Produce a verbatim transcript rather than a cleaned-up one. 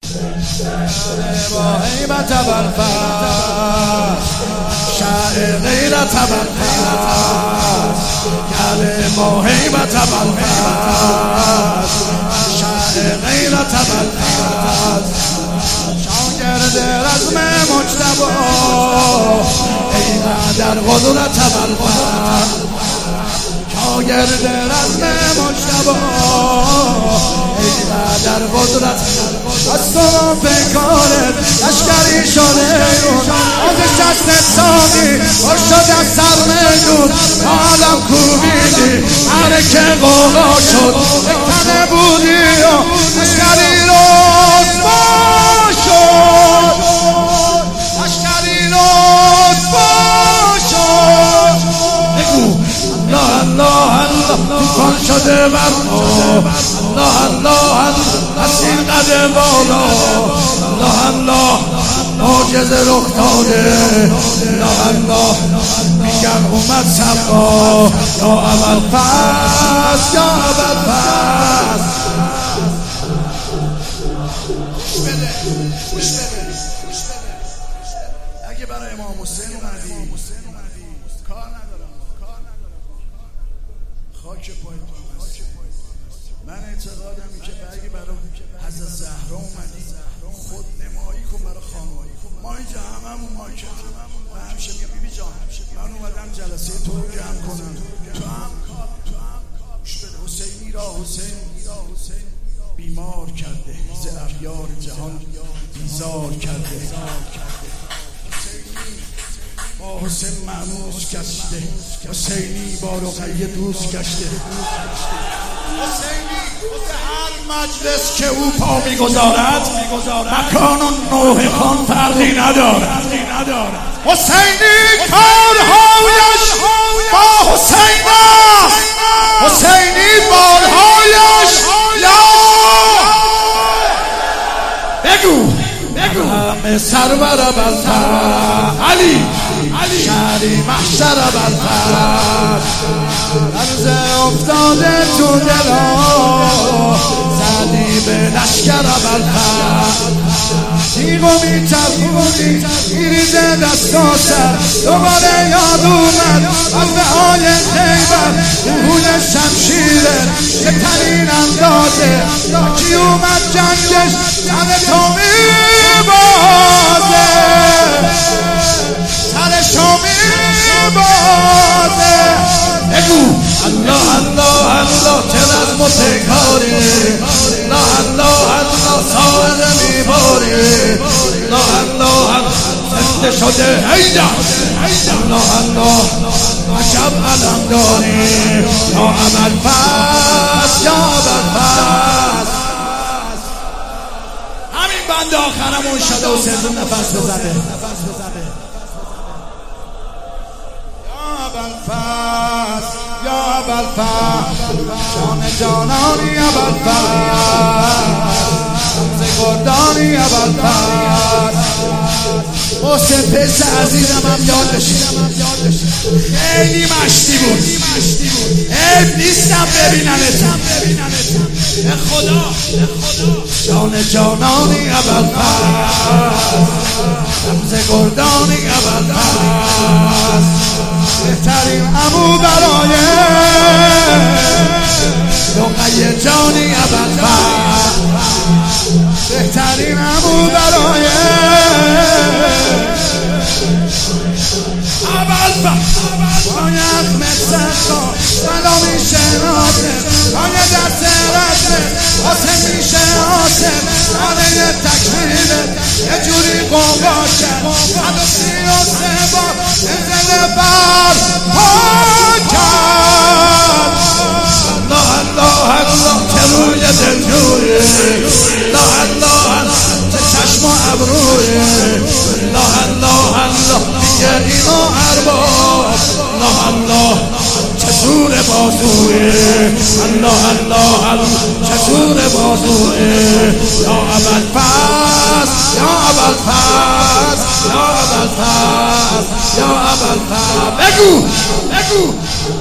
با هیبت ابوالفضل شاعر غیرت ابوالفضل گل با هیبت ابوالفضل شاعر غیرت ابوالفضل شاگرد رزم مجتبی اینقدر قدرت ابوالفضل شاگرد رزم مجتبی اینقدر قدرت از تو پیکارت لشکری شده از شست سامی پر شد از سر میدون عالم کوبیدی هر که قولا شد بکنه بودی و لشکری رسوا شد لشکری رسوا شد بگو الله الله الله توفان شده بر الله الله الله از این قدم بالا الله الله معجزه رخ داده الله الله میگن اومد صفا یا ابوالفضل یا ابوالفضل اگه برای امام حسین اومدی کار ندارم خاک پای من اعتقادم این که اگه برای حضرت زهرا اومدی خود نمایی کن برای خانواده ما اینجا هممون مایکه و همیشه میگم بیبی جان من اومدم جلسه تو رو جمع کنم تو هم تو هم گوش بده حسینی را حسین بیمار کرده ز اغیار جهان بیزار کرده با حسین معنوس گشته حسینی با رقیه دوست گشته حسینی هر مجلس که او پا میگذارد مکان و نوع خان فرقی ندارد حسینی کارهایش با حسین است حسینی بارهایش یا بگو بگو همه سرور ابوالفضل علی شهری محشر ابوالفضل عرض افتاده تو دلا زدی به لشکر ابوالفضل تیغو میچرخونی میریزه دستا سر دوباره یاد اومد قلبه های خیبر روحون شمشیره که تنین اندازه کی اومد جنگش سر تو میبازه سرشو میبازه بگو الله الله الله چه رزم و پیکاری الله الله الله ساعد میباری الله الله زنده شده هیدا الله الله عجب علم داری یا ابوالفضل یا ابوالفضل همین بند آخرمون شده و سرزون نفس بزنه ابوالفضل یا ابوالفضل شان جانانی ابوالفضل ز گردانی ابوالفضل حسین پس عزیزم هم یاد بشید خیلی مشتی بود عیب نیستم ببیننتم به خدا شان جانانی ابوالفضل ز گردانی ابوالفضل بهترین عمو برای رقیه جانی ابوالفضل بهترین عمو برای ابوالفضل باید مثل تو بلا میشه نازم باید دست رسم حسین میشه حاسم آنه تکمیله یه جوری قوقا شد صد و سی و سه بار انزل بر پاکر الله الله الله که روی دل جوری الله الله الله که چشم و ابروی الله الله الله دیگه اینو ارباب الله الله چطور بازوی الله الله الله چطور بازوی یا ابوالفضل یا ابوالفضل یا ابوالفضل یا ابوالفضل بگو بگو